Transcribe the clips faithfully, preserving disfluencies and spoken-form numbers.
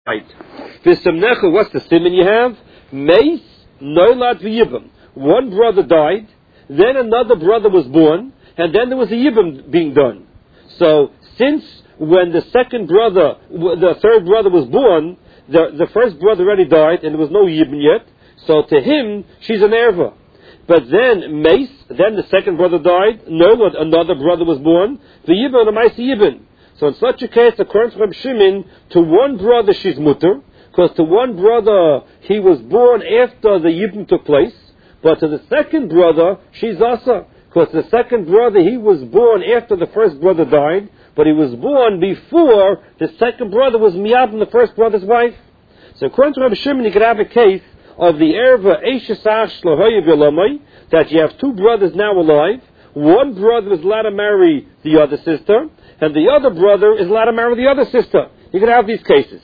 V'samnecha, what's the simon you have? Meis noilad v'yibam. One brother died, then another brother was born, and then there was a yibam being done. So, since when the second brother, the third brother was born, the, the first brother already died, and there was no yibam yet, so to him, she's an erva. But then, Meis, then the second brother died, no, another brother was born, the yibam, the Meis yibam. So in such a case, according to Reb Shimon, to one brother she's mutter, because to one brother he was born after the yibum took place, but to the second brother she's asa, because the second brother he was born after the first brother died, but he was born before the second brother was miyab the first brother's wife. So according to Reb Shimon, you could have a case of the erva eishesach shlohoyev yolamai, that you have two brothers now alive. One brother is allowed to marry the other sister, and the other brother is allowed to marry the other sister. You could have these cases.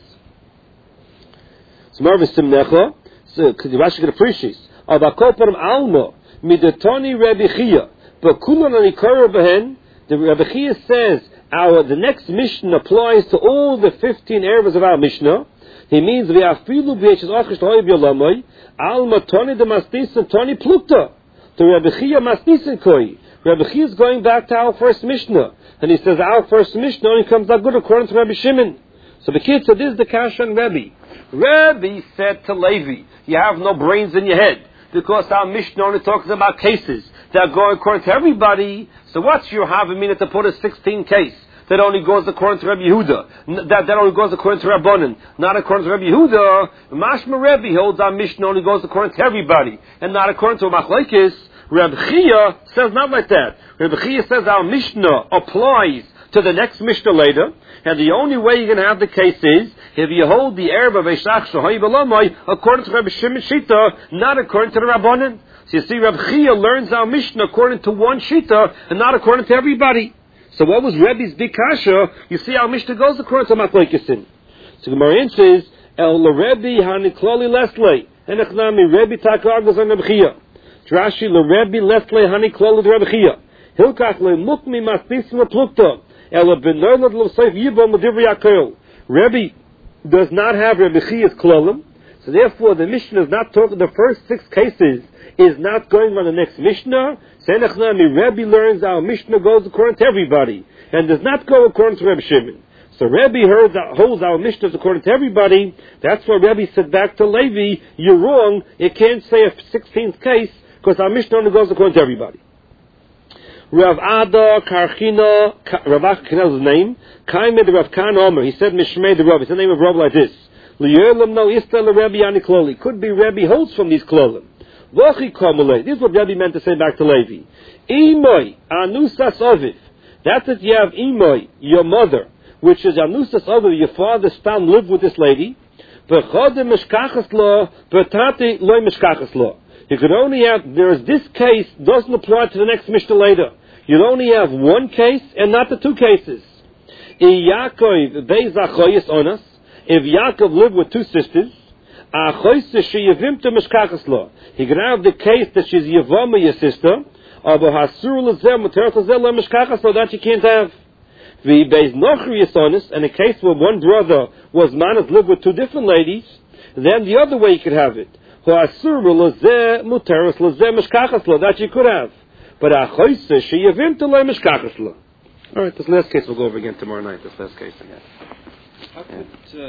So Marvis Simnecha, so Rashi could appreciate. Abakoparam Alma, Midatoni Rebbe Chia, but Kulan Anikara Behen, the Rebbe Chia says, our, the next Mishnah applies to all the fifteen ervas of our Mishnah. He means, V'afilu b'yeches achish l'hoyev yolamai, Alma Toni de Masnisen Toni Plukta, to Rebbe Chia Masnisen Koi. Rebbe Chia is going back to our first Mishnah, and he says our first Mishnah only comes out good according to Rebbe Shimon. So the kid said, this is the Kasha and Rebbe. Rebbe said to Levi, you have no brains in your head, because our Mishnah only talks about cases that are going according to everybody. So what's your Havamina to put a sixteen case that only goes according to Rebbe Yehuda, that, that only goes according to Rabbanan, not according to Rebbe Yehuda? Mashma Rebbe holds our Mishnah only goes according to everybody, and not according to a Machlekes. Reb Chia says not like that. Reb Chia says our Mishnah applies to the next Mishnah later, and the only way you're going to have the case is if you hold the erva veishach shohay b'lamai according to Reb Shimon Shita, not according to the Rabbanan. So you see, Reb Chia learns our Mishnah according to one Shita and not according to everybody. So what was Rebbe's big kasha? You see, our Mishnah goes according to Machlekes. So Gemara says El Rebbe Haniklali Lesle and Echnami Rebbe Takargos on Reb Chia. Rashi Rebbe Lesle Haniklali Reb Chia. Hilkach le Mukmi Masnisim Plukta. Rebbe does not have Rebbe Chia's klolim, so therefore the Mishnah is not talking, the first six cases is not going on the next Mishnah. Rebbe learns our Mishnah goes according to everybody, and does not go according to Rebbe Shimon. So Rebbe holds our Mishnahs according to everybody. That's why Rebbe said back to Levi, you're wrong, you can't say a sixteenth case, because our Mishnah only goes according to everybody. Rav Ada Karchina, Rav Ada his name. Kaimed Rav Kan Omer. He said Mishmei the Rav. It's the name of Rav like this. Liyolam no Ista le Rebbe Ani Kloli. Could be Rebbe holds from these klolim. Vochi Komule. This is what Rebbe meant to say back to Levi. Imoy Anusas Oviv. That's it. You have Imoy, your mother, which is Anusas Oviv. Your father stam lived with this lady. V'chode Mishkachas Lo. V'tate Lo Mishkachas Lo. You could only have, there is this case, doesn't apply to the next Mishnah later. You'd only have one case and not the two cases. If Yaakov lived with two sisters, he could have the case that she's Yavama, your sister, that you can't have. And a case where one brother was manas lived with two different ladies, then the other way you could have it. That you could have. But alright, this last case we'll go over again tomorrow night. This last case again. Yeah.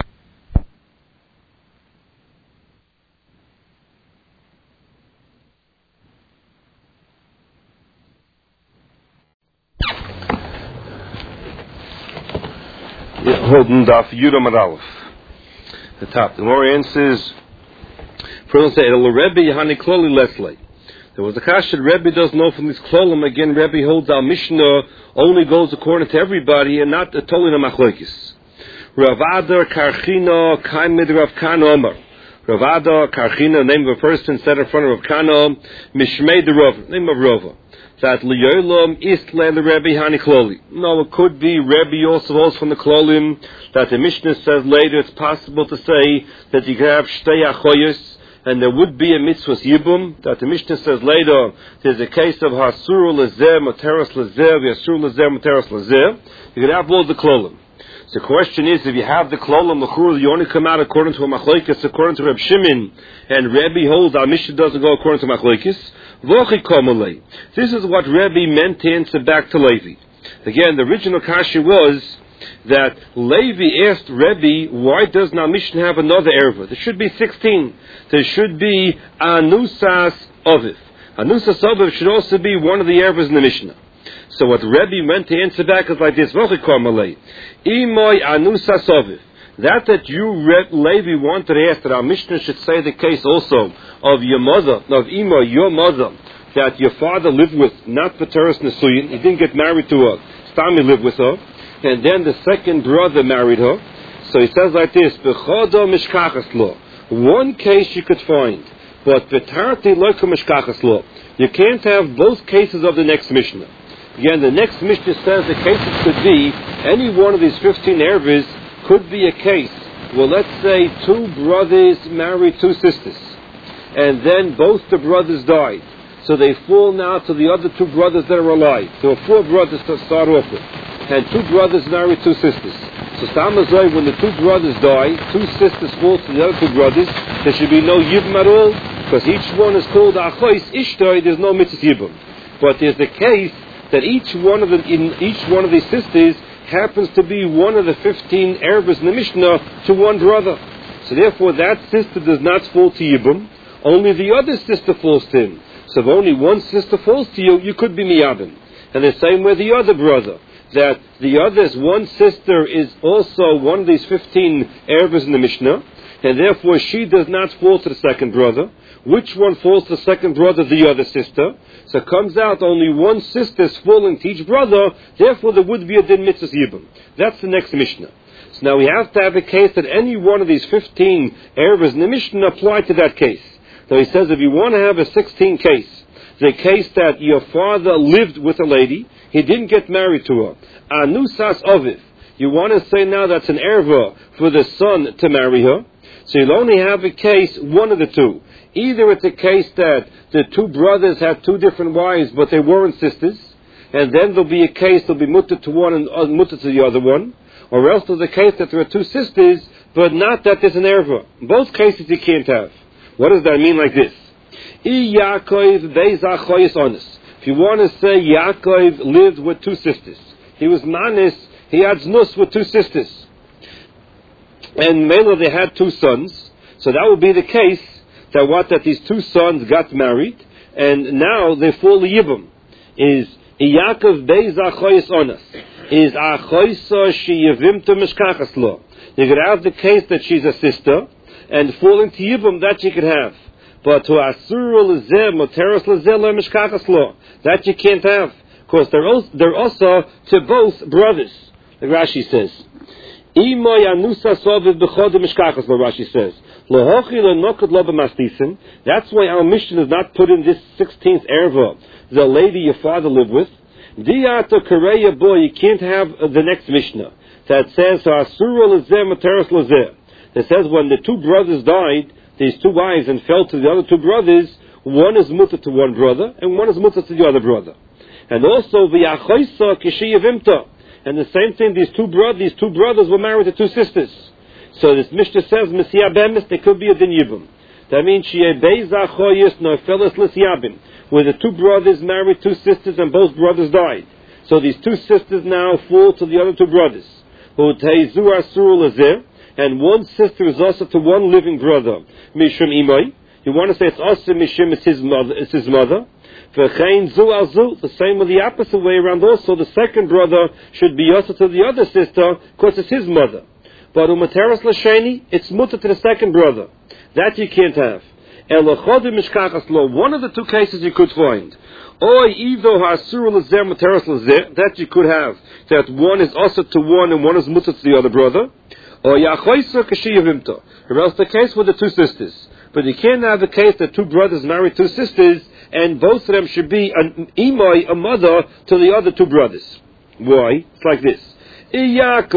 Yeah, holding Daf Yudam Aleph. The top. The Morian says, first say, El Rebbe Yahani Kloli Leslie. There was a kash that Rebbe does know from this klolim. Again, Rebbe holds our Mishnah only goes according to everybody and not totally in Machlokes. Rav Ada Karchina Kaimed Rav Kan Omer. Rav Ada Karchina, name of a person, said in front of Rav Kana, Mishmei the Rav, name of Rava. That Liyolam Isle the Rebbe Hani Kloli. No, it could be Rebbe also holds from the klolim that the Mishnah says later it's possible to say that you can have Shtei Achoyos, and there would be a mitzvahs yibum, that the Mishnah says later, there's a case of hasur lezer, materas lezer, hasur lezer, materas lezer. You could have all the klolim. So the question is, if you have the Klolam L'chur, you only come out according to a Machlokes, according to Reb Shimon, and Rebbe holds our Mishnah doesn't go according to Machlokes. V'ochi komalei. This is what Rebbe meant to answer back to Levi. Again, the original kasha was that Levi asked Rebbe, why does our Mishnah have another erva? There should be sixteen. There should be Anusas Oviv. Anusas Oviv should also be one of the ervas in the Mishnah. So what Rebbe meant to answer back is like this: V'ochi komalei. Imoy Anusas Oviv. That that you, Levi, wanted to ask that our Mishnah should say the case also of your mother, of Imoy, your mother, that your father lived with, not Pateris Nesuyin, he didn't get married to her, Stami lived with her, and then the second brother married her. So he says like this: B'chodo mishkachas lo. One case you could find, but v'tarti loika mishkachas lo. You can't have both cases of the next Mishnah. Again, the next Mishnah says the cases could be any one of these fifteen ervas. Could be a case. Well, let's say two brothers married two sisters, and then both the brothers died. So they fall now to the other two brothers that are alive. There were four brothers to start off with, and two brothers married two sisters. So Samazoi, when the two brothers die, two sisters fall to the other two brothers. There should be no yibum at all, because each one is called Achois Ishtoi. There's no mitzvah yibum. But there's the case that each one of the in each one of these sisters happens to be one of the fifteen ervas in the Mishnah to one brother. So therefore that sister does not fall to Yibum, only the other sister falls to him. So if only one sister falls to you, you could be Miyabim. And the same with the other brother, that the other's one sister is also one of these fifteen ervas in the Mishnah, and therefore she does not fall to the second brother. Which one falls to the second brother? The other sister. So it comes out only one sister is falling to each brother, therefore there would be a din mitzvah yibum. That's the next Mishnah. So now we have to have a case that any one of these fifteen ervas in the Mishnah apply to that case. So he says if you want to have a sixteen case, the case that your father lived with a lady, he didn't get married to her. Anusas Oviv. You want to say now that's an erva for the son to marry her. So you'll only have a case, one of the two. Either it's a case that the two brothers had two different wives, but they weren't sisters, and then there'll be a case there'll be mutter to one and uh, mutter to the other one, or else there's a case that there are two sisters, but not that there's an erva. Both cases you can't have. What does that mean like this? If you want to say Yaakov lived with two sisters, he was manis, he had znus with two sisters, and Mela they had two sons, so that would be the case that what that these two sons got married, and now they fall yibum. Is Yaakov beis achoyis onas? Is achoyisa she yivimta mishkachas lo? You could have the case that she's a sister, and falling to yibum that you could have. But to asur lezeh moteros lezeh lo mishkachas lo, that you can't have, because they're also, they're also to both brothers. Like Rashi says. Imoy anusa soviv b'chodim mishkachas lo, Rashi says. That's why our mission is not put in this sixteenth erva, the lady your father lived with. Diyato kareya boy, you can't have the next Mishnah that says asura lezeh materas lezeh. That says when the two brothers died, these two wives, and fell to the other two brothers, one is mutter to one brother and one is mutter to the other brother. And also v'yachoisa kishiyavimta. And the same thing, these two brothers, these two brothers were married to two sisters. So this Mishnah says, Messiah Bemis, there could be a din yibum. That means, Shie Beiza Choyis no Felis Lisyabim, where the two brothers married two sisters and both brothers died. So these two sisters now fall to the other two brothers. And one sister is also to one living brother. Mishum Imai. You want to say it's also Mishum, it's his mother. It's his mother. The same with the opposite way around also. The second brother should be also to the other sister, because it's his mother. But umateras l'sheni, it's mutter to the second brother. That you can't have. Elochodim mishkachas lo, one of the two cases you could find. Oy ido ha'asur l'zeh materas l'zeh, that you could have. That one is also to one and one is mutter to the other brother. Or yachoisa kashiyavimta. Or else the case with the two sisters. But you can't have the case that two brothers married two sisters, and both of them should be an imai, a mother, to the other two brothers. Why? It's like this. If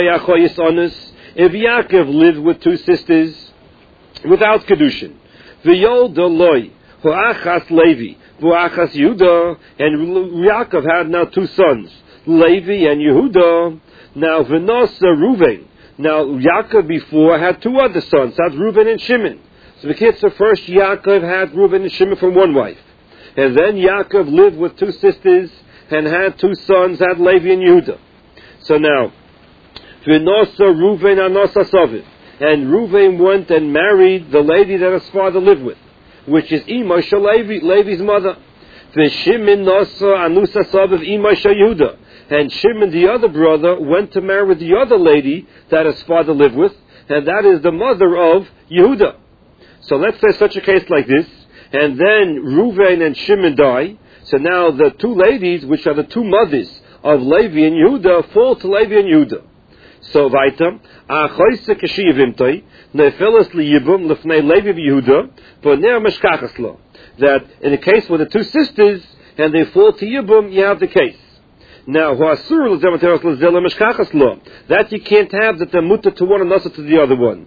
Yaakov lived with two sisters without kedushin, v'yol doloi hu'achas Levi hu'achas Yudah, and Yaakov had now two sons. Levi and Yehuda. Now, V'nosa Reuven. Now, Yaakov before had two other sons. That's Reuven and Shimon. So the kids, the first Yaakov had Reuven and Shimon from one wife. And then Yaakov lived with two sisters and had two sons, had Levi and Yehuda. So now, V'nosa Reuven anosa Sovin. And Reuven went and married the lady that his father lived with, which is Imosha Levi, Levi's mother. V'Shimon nosa anusa Sovin Imosha Yehuda. And Shimon, the other brother, went to marry the other lady that his father lived with, and that is the mother of Yehuda. So let's say such a case like this, and then Reuven and Shimon die. So now the two ladies, which are the two mothers of Levi and Yehuda, fall to Levi and Yehuda. So weiter, Achoise keshiyavimtoi, nefeles liyibum lefnei Levi v'Yehuda, v'ner meshkachas. That in the case with the two sisters, and they fall to Yibum, you have the case. Now, that you can't have, that they're mutter to one another to the other one.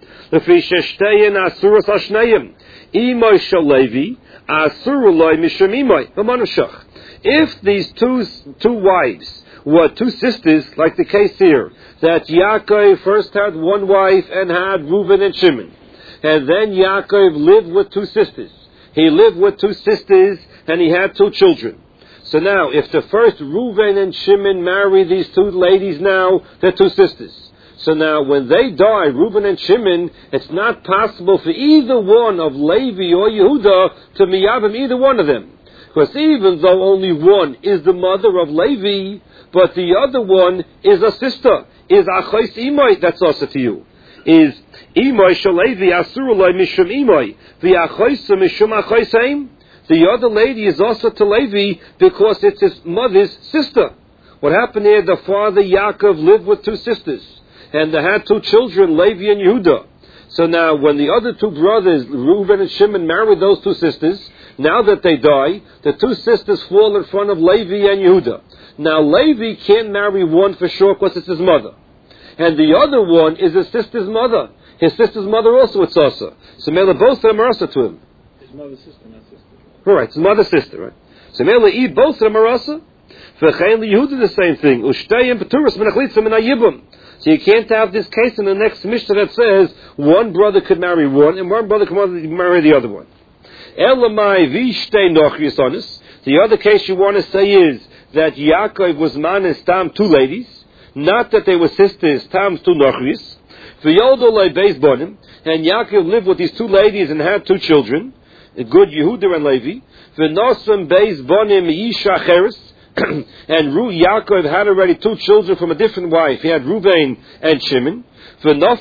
If these two, two wives were two sisters, like the case here, that Yaakov first had one wife and had Reuven and Shimon, and then Yaakov lived with two sisters. He lived with two sisters and he had two children. So now, if the first Reuven and Shimon marry these two ladies now, they're two sisters. So now, when they die, Reuven and Shimon, it's not possible for either one of Levi or Yehuda to miyabim either one of them. Because even though only one is the mother of Levi, but the other one is a sister, is Achos Imai, that's also to you. Is Imai Shalevi Asurulai Mishum Imai, the Achos Mishum Achosaim. The other lady is also to Levi because it's his mother's sister. What happened here, the father Yaakov lived with two sisters, and they had two children, Levi and Yehuda. So now, when the other two brothers, Reuven and Shimon, married those two sisters, now that they die, the two sisters fall in front of Levi and Yehuda. Now, Levi can't marry one for sure because it's his mother. And the other one is his sister's mother. His sister's mother also is Asa. So Mela, both of them are Asa to him. His mother's sister, not sister. All right, his mother's sister, right? So Mela, eat both of them are Asa. V'chein Yehuda the same thing. Ushtayim Peturas Menachlitzim and Ayibum. So you can't have this case in the next Mishnah that says one brother could marry one and one brother could marry the other one. Elamai Vishtei Nochrius Onis. The other case you want to say is that Yaakov was man and Tam, two ladies. Not that they were sisters, Tam's two Nochrius. V'yodolai Beis Bonim. And Yaakov lived with these two ladies and had two children. Good Yehuda and Levi. V'nosam Beis Bonim Yisha Cheres. And Ru Yaakov had already two children from a different wife. He had Reuven and Shimon. And now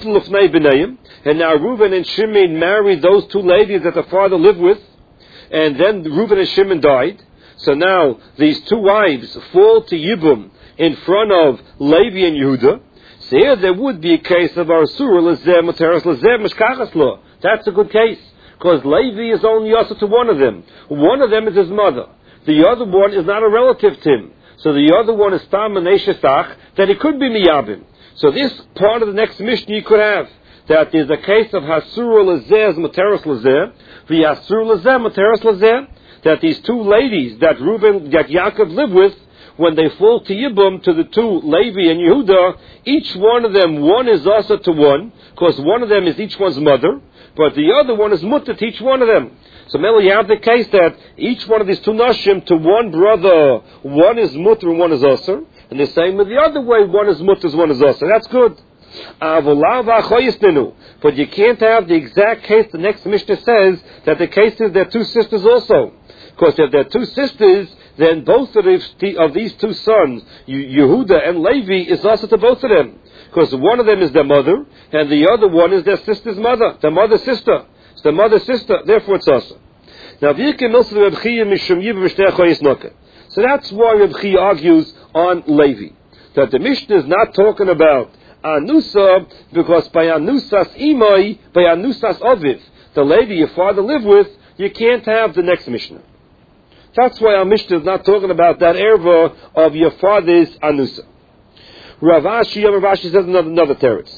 Reuven and Shimon married those two ladies that the father lived with. And then Reuven and Shimon died. So now these two wives fall to Yibum in front of Levi and Yehuda. So here there would be a case of Arsura Lezeh Materas Lezeh Meshkachas Lo. That's a good case. Because Levi is only also to one of them. One of them is his mother. The other one is not a relative to him. So the other one is Tam and Eshesach, that he could be Miyabim. So this part of the next Mishnah you could have, that is a case of Hasur Lazeh Materas Lazeh, the Hasur Lazeh Materas Lazeh, that these two ladies that Reuven, that Yaakov lived with, when they fall to Yibum, to the two, Levi and Yehuda, each one of them, one is also to one, because one of them is each one's mother, but the other one is mutter to each one of them. So Mela, you have the case that each one of these two nashim, to one brother, one is mutter and one is osir. And the same with the other way, one is mutter and one is osir. That's good. But you can't have the exact case the next Mishnah says, that the case is they're two sisters also. Because if they're two sisters, then both of these, of these two sons, Yehuda and Levi, is also to both of them. Because one of them is their mother, and the other one is their sister's mother, their mother's sister. It's their mother's sister, therefore it's also. Now, so that's why Reb Chia argues on Levi. That the Mishnah is not talking about Anusa, because by Anusas Imai, by Anusas Aviv, the lady your father lived with, you can't have the next Mishnah. That's why our Mishnah is not talking about that erva of your father's Anusa. Rav Ashi, Rav Ashi says another, another teretz.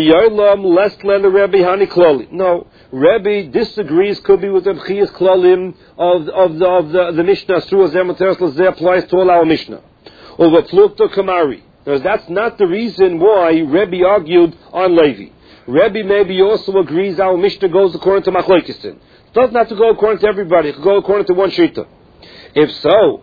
No, Rebbe disagrees, could be with Reb Chia's klalim of, of, the, of the, the Mishnah. Asur Lazeh Materas Lazeh applies to all our Mishnah. over Plukta Kamari. Because that's not the reason why Rebbe argued on Levi. Rebbe maybe also agrees our Mishnah goes according to Machlokesen. It doesn't have to go according to everybody. It can go according to one Shita. If so,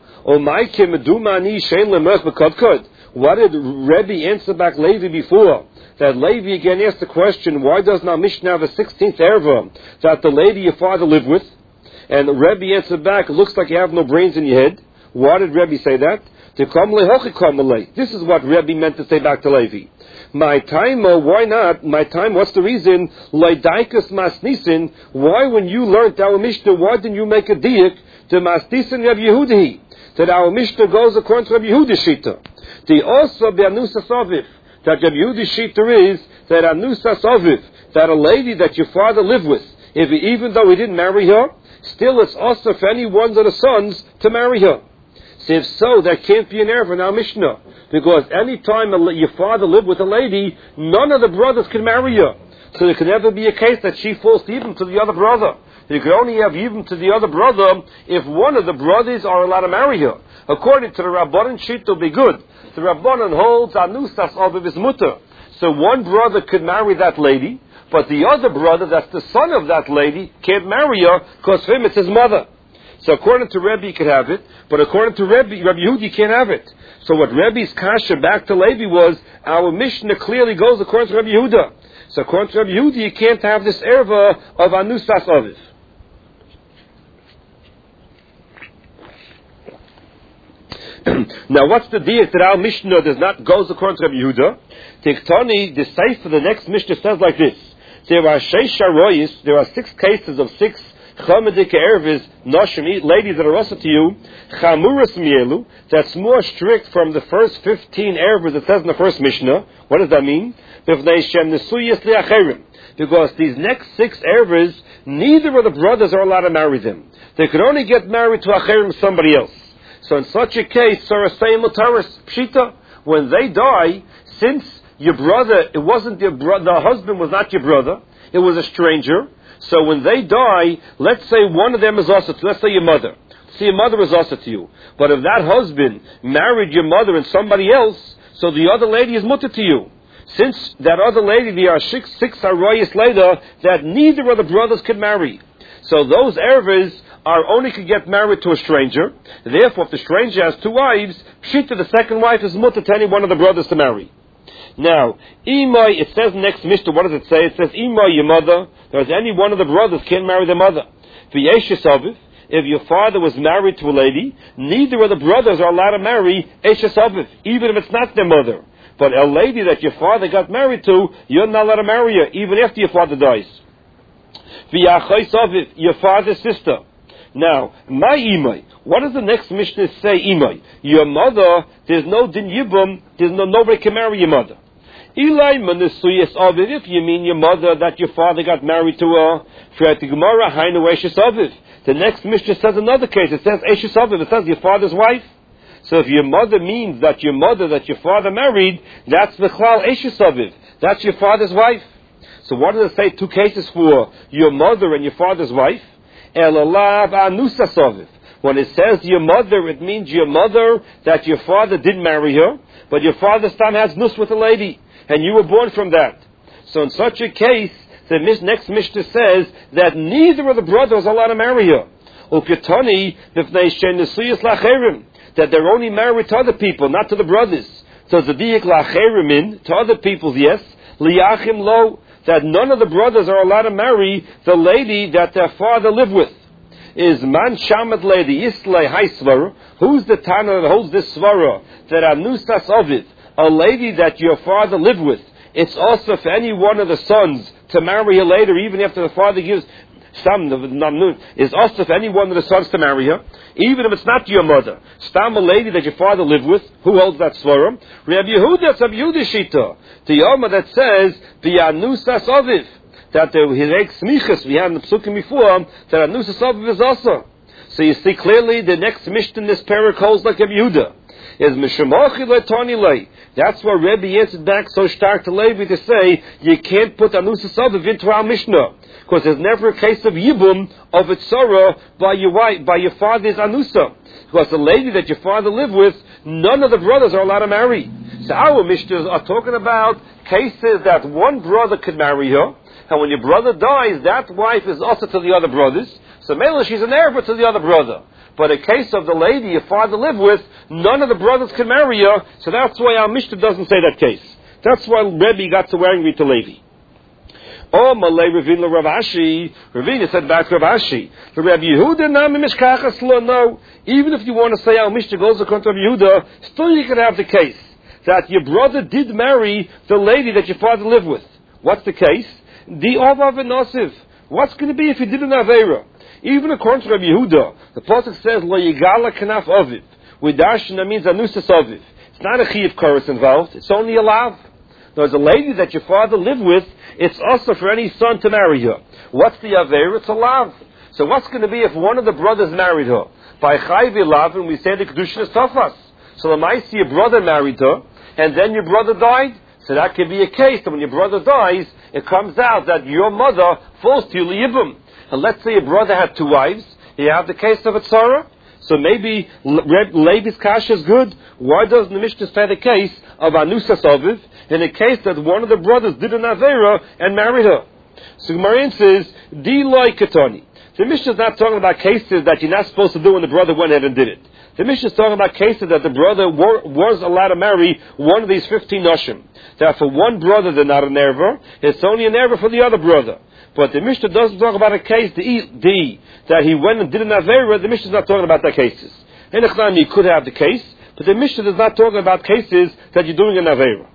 what did Rebbe answer back Levi before? That Levi again asked the question, why doesn't our Mishnah have a sixteenth erva that the lady your father lived with? And Rebbe answered back, it looks like you have no brains in your head. Why did Rebbe say that? This is what Rebbe meant to say back to Levi. My time, uh, why not? My time, what's the reason? Leidaikas masnisin. Why, when you learned our Mishnah, why didn't you make a diak to masnisin Reb Yehuda? That our Mishnah goes according to Reb Yehuda's shita. The also be anusas aviv. That Reb Yehuda's shita is that anusas aviv, that a lady that your father lived with, if he, even though he didn't marry her, still it's also for any one of the sons to marry her. So if so, that can't be an error in our Mishnah. Because any time your father lived with a lady, none of the brothers can marry her. So there can never be a case that she falls even to the other brother. You can only have even to the other brother if one of the brothers are allowed to marry her. According to the Rabbanan, sheet will be good. The Rabbanan holds anusas aviv is mutter. So one brother could marry that lady, but the other brother, that's the son of that lady, can't marry her because for him it's his mother. So according to Rebbe, he could have it, but according to Rebbe, Rabbi Yehuda, he can't have it. So what Rebbe's kasha back to Levi was, our Mishnah clearly goes according to Rabbi Yehuda. So according to Rabbi Yehuda, you can't have this erva of anusas aviv. Now, what's the deal that our Mishnah does not goes according to Rabbi Yehuda? Tiktani, the Sefer, the next Mishnah says like this: there are sheish aroyis, there are six cases of six Chamadik ervis noshim, ladies that are also to you, chamuras mielu, that's more strict from the first fifteen ervis it says in the first Mishnah. What does that mean? Because these next six ervis, neither of the brothers are allowed to marry them. They could only get married to acherim, somebody else. So in such a case, sarasei mutaris pshita, when they die, since your brother, it wasn't your brother, the husband was not your brother, it was a stranger. So when they die, let's say one of them is also to, let's say your mother. See, your mother is also to you. But if that husband married your mother and somebody else, so the other lady is mutter to you. Since that other lady, there are six, six arroyas later, that neither of the brothers could marry. So those ervas are only could get married to a stranger. Therefore, if the stranger has two wives, pshita, the second wife is mutter to any one of the brothers to marry. Now, Imai, it says next Mishnah, what does it say? It says, Imai, your mother, there's any one of the brothers can't marry their mother. V'yeshes aviv, if your father was married to a lady, neither of the brothers are allowed to marry eshes aviv, even if it's not their mother. But a lady that your father got married to, you're not allowed to marry her, even after your father dies. V'yachos aviv, your father's sister. Now, my imai, what does the next Mishnah say, imai? Your mother, there's no din yibum, there's no, nobody can marry your mother. Eli manisuyas aviv, if you mean your mother that your father got married to her, Gemara hainu eshes aviv. The next Mishnah says another case, it says eshes aviv, it says your father's wife. So if your mother means that your mother that your father married, that's the chlal eshes aviv, that's your father's wife. So what does it say, two cases for your mother and your father's wife? Elalav anusas aviv. When it says your mother, it means your mother that your father didn't marry her, but your father still has nus with a lady, and you were born from that. So in such a case, the next Mishnah says that neither of the brothers are allowed to marry her. Uketani that they're only married to other people, not to the brothers. So Zadiq lacherimin, to other people, yes. Liachim lo, that none of the brothers are allowed to marry the lady that their father lived with. Is man shamat lady islay high svara? Who's the Tana that holds this svara? That anusas ovid, a lady that your father lived with. It's also for any one of the sons to marry her later, even after the father gives some. Is also for any one of the sons to marry her, even if it's not your mother. Stam, a lady that your father lived with. Who holds that svara? Rabbi Yehuda, Rabbi Yehuda shita. The Yoma that says the anusas ovid. That the hirek smichas we had in the psukim before, that anusas aviv is also. So you see clearly the next Mishnah in this parak holds like Rabbi Yehuda. is Mishamachi Letani Lei. That's why Rebbe answered back so stark to Levi to say you can't put Anusa Soviv into our Mishnah. Because there's never a case of Yibum of Itzara by your wife, by your father's Anusa. Because the lady that your father lived with, none of the brothers are allowed to marry. So our Mishnahs are talking about cases that one brother could marry her, and when your brother dies, that wife is also to the other brothers. So mainly she's an heir to the other brother. But a case of the lady your father lived with, none of the brothers can marry her, so that's why our Mishnah doesn't say that case. That's why Rebbe got so angry to Levi. Oh, Malay Ravina Rav Ashi. Ravina said back to Rav Ashi. The Rav Yehuda Nami Mishkachas Lo. No. Even if you want to say our Mishnah goes according to Rav Yehuda, still you can have the case that your brother did marry the lady that your father lived with. What's the case? The Ovav and Nosiv. What's going to be if he did an Aveira? Even according to Rav Yehuda, the pasuk says Lo Yigala Kanaf Oviv. With Darshan, that means Anusas Oviv. It's not a Chiyav Chorus involved. It's only a Lav. There's a lady that your father lived with, it's also for any son to marry her. What's the Aveira? It's a Lav. So what's going to be if one of the brothers married her? By Chayvi Lav, and we say the Kedushin is Tafas. So the Maisi, your brother married her, and then your brother died. So that could be a case that when your brother dies, it comes out that your mother falls to you Yibum. And let's say your brother had two wives, you have the case of a Tzara. So maybe Levi's Kasha is good. Why doesn't the Mishnah say the case of Anusa Soviv in a case that one of the brothers did an Aveira and married her? So Gemara says, Di Loi Ketoni. The Mishnah is not talking about cases that you're not supposed to do when the brother went ahead and did it. The Mishnah is talking about cases that the brother were, was allowed to marry one of these fifteen Noshim. That for one brother they're not an erva, it's only an erva for the other brother. But the Mishnah doesn't talk about a case, the D, that he went and did an Aveira. The Mishnah is not talking about that cases. In Echlam, you could have the case, but the Mishnah is not talking about cases that you're doing an Aveira.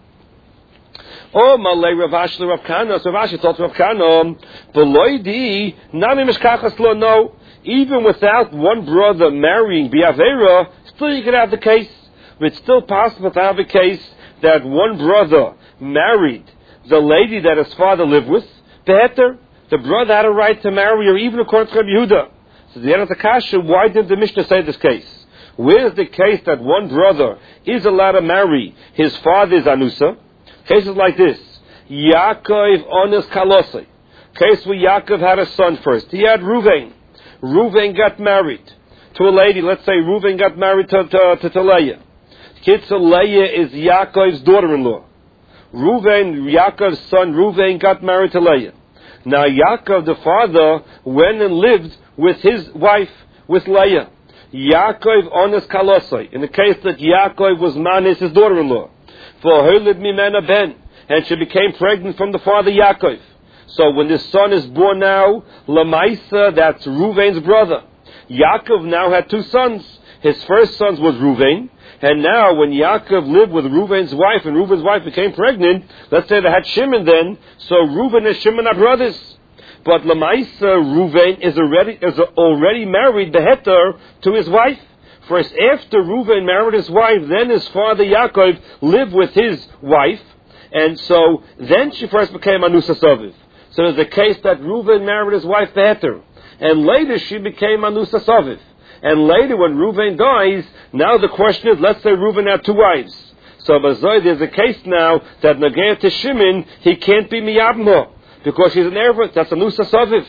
Oh, Malay Rav Ashi Rav Kana. So Rav Ashi told Rav Kana, Beloy di nami mishkachas lo. No, even without one brother marrying Biavera, still you could have the case. It's still possible to have a case that one brother married the lady that his father lived with. Beheter, the brother had a right to marry her, even according to Rabbi Yehuda. So the end of the kasha, why did the Mishnah say this case? Where's the case that one brother is allowed to marry his father's anusa? Cases like this. Yaakov ones kalosai. Case where Yaakov had a son first. He had Ruvain. Ruvain got married to a lady. Let's say Ruvain got married to, to, to, to Leah. Kitzur Leah is Yaakov's daughter-in-law. Ruvain, Yaakov's son Ruvain got married to Leah. Now Yaakov, the father, went and lived with his wife, with Leah. Yaakov ones kalosai. In the case that Yaakov was Manis, his daughter-in-law. For her lived Mimena ben, and she became pregnant from the father Yaakov. So when this son is born now, Lamaisa, that's Ruvain's brother. Yaakov now had two sons. His first son was Ruvain, and now when Yaakov lived with Ruvain's wife, and Ruvain's wife became pregnant, let's say they had Shimon then, so Ruvain and Shimon are brothers. But Lamaisa, Ruvain is already is already married, the Heter, to his wife. First, after Reuven married his wife, then his father Yaakov lived with his wife, and so then she first became Anusa Soviv. So there's a case that Reuven married his wife Beheter, and later she became Anusa Soviv. And later, when Reuven dies, now the question is, let's say Reuven had two wives. So there's a case now that Nagaya to Shimon, he can't be Miyabmo, because she's an Erva, that's Anusa Soviv.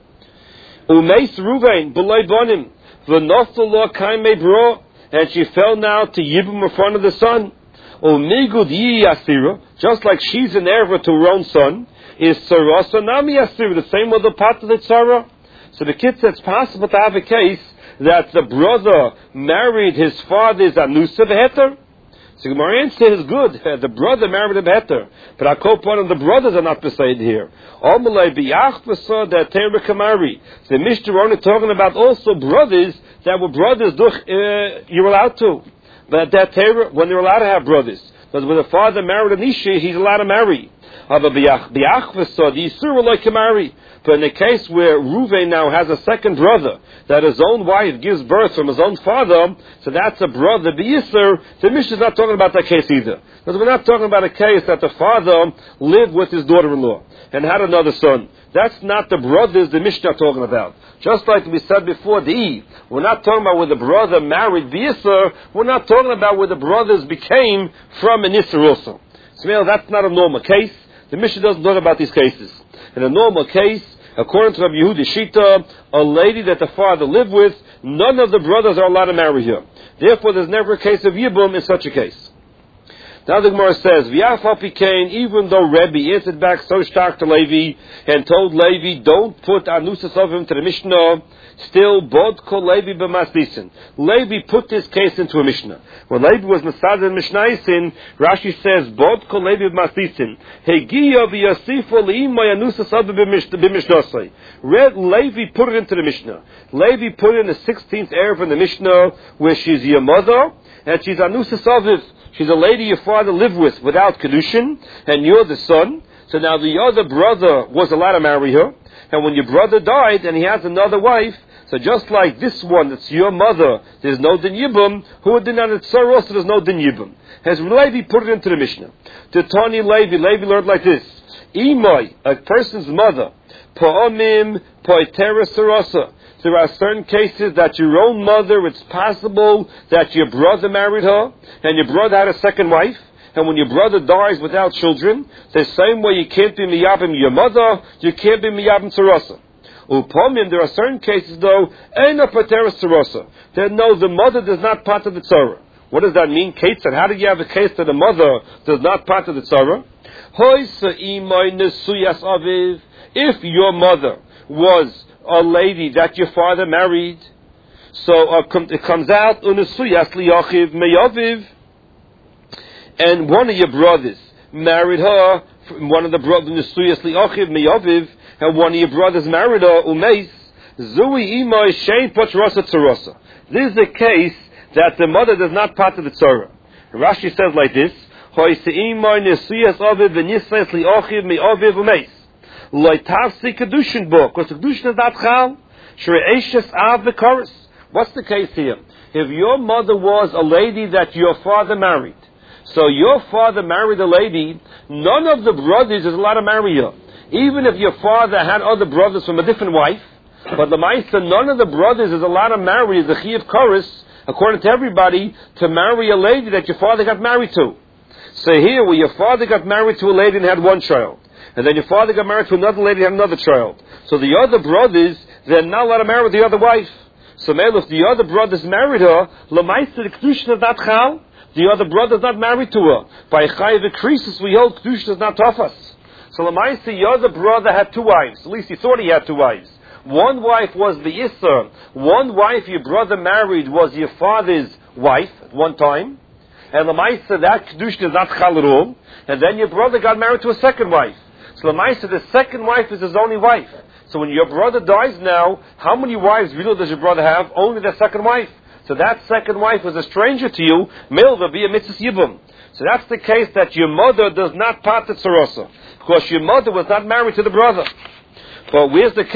Umeis Reuven, B'loi Bonim. And she fell now to Yibum in front of the son. Just like she's an erva to her own son, is Sarasa Nami Asira, the same with the part of the Tzara. So the kid says it's possible to have a case that the brother married his father's Anusa Beheter. So Gemara says good, the brother married a Beheter. But I hope one of the brothers are not beside here. The Mishnah are only talking about also brothers that were brothers, uh, you're allowed to. But that when they're allowed to have brothers. Because when the father married an Isha, he's allowed to marry. But in the case where Reuven now has a second brother, that his own wife gives birth from his own father, so that's a brother b'Yisr, the Mishnah is not talking about that case either. Because we're not talking about a case that the father lived with his daughter-in-law and had another son. That's not the brothers the Mishnah talking about. Just like we said before, the Eve. We're not talking about where the brother married b'Yisr. We're not talking about where the brothers became from an Yisr also. So that's not a normal case. The Mishnah doesn't talk about these cases. In a normal case, according to Rabbi Yehuda Shita, a lady that the father lived with, none of the brothers are allowed to marry her. Therefore, there's never a case of Yibum in such a case. Now the Gemara says, V'yafal pikein, even though Rebbe answered back so stark to Levi and told Levi, don't put anusas of him to the Mishnah, still, bod kol Levi b'masdisin. Levi put this case into a Mishnah. When Levi was Masad in Mishnaisin, Rashi says, bod kol Levi b'masdisin. Hegiya v'yasifo l'imay anusas of b'mishnasai. Red Levi put it into the Mishnah. Levi put in the sixteenth Erev in the Mishnah, where she's your mother, and she's anusas of. She's a lady your father lived with without Kedushin, and you're the son. So now the other brother was allowed to marry her. And when your brother died and he has another wife, so just like this one, that's your mother, there's no din yibum. Who would deny that Sarah also there's no din yibum. Has Levi put it into the Mishnah. To Tani Levi, Levi learned like this. Imai, a person's mother, Pa'amim, Pa'itera Sarasa. There are certain cases that your own mother, it's possible that your brother married her, and your brother had a second wife, and when your brother dies without children, the same way you can't be miyabim your mother, you can't be miyabim sarasa. Upomim, there are certain cases though, ena patera sarasa, that no, the mother does not part of the tzara. What does that mean? Kate said, how do you have a case that the mother does not part of the tzara? If your mother was a lady that your father married, so uh, com- it comes out unusuyas liyachiv meyaviv, and one of your brothers married her, one of the brothers unusuyas liyachiv meyaviv, and one of your brothers married her umeis zui imay shein potrasa tzarasa. This is a case that the mother does not part of the tzara. Rashi says like this: hoise imay nisuyas aviv v'nisayas liyachiv meyaviv umeis. Loitavsi kedushin book, because kedushin is not chal. Shreishes av v'koris. What's the case here? If your mother was a lady that your father married, so your father married a lady, none of the brothers is allowed to marry her. Even if your father had other brothers from a different wife, but the Maisa, none of the brothers is allowed to marry the chi of koris, according to everybody, to marry a lady that your father got married to. So here, where your father got married to a lady and had one child, and then your father got married to another lady and had another child. So the other brothers, they're not allowed to marry the other wife. So if the other brothers married her, Lamaisa, the Kedushin is not chal. The other brother is not married to her. By Chayiv Krisis, we hold Kedushin is not tafas. So Lamaisa, the other brother had two wives. At least he thought he had two wives. One wife was the Yisr. One wife your brother married was your father's wife at one time. And Lamaisa, that Kedushin is not chal at all. And then your brother got married to a second wife. So Lamaisa, the second wife is his only wife. So when your brother dies now, how many wives really does your brother have? Only the second wife. So that second wife was a stranger to you. Mil will be a mitzvah yibum. So that's the case that your mother does not part the tzarasa, because your mother was not married to the brother. But where's the case?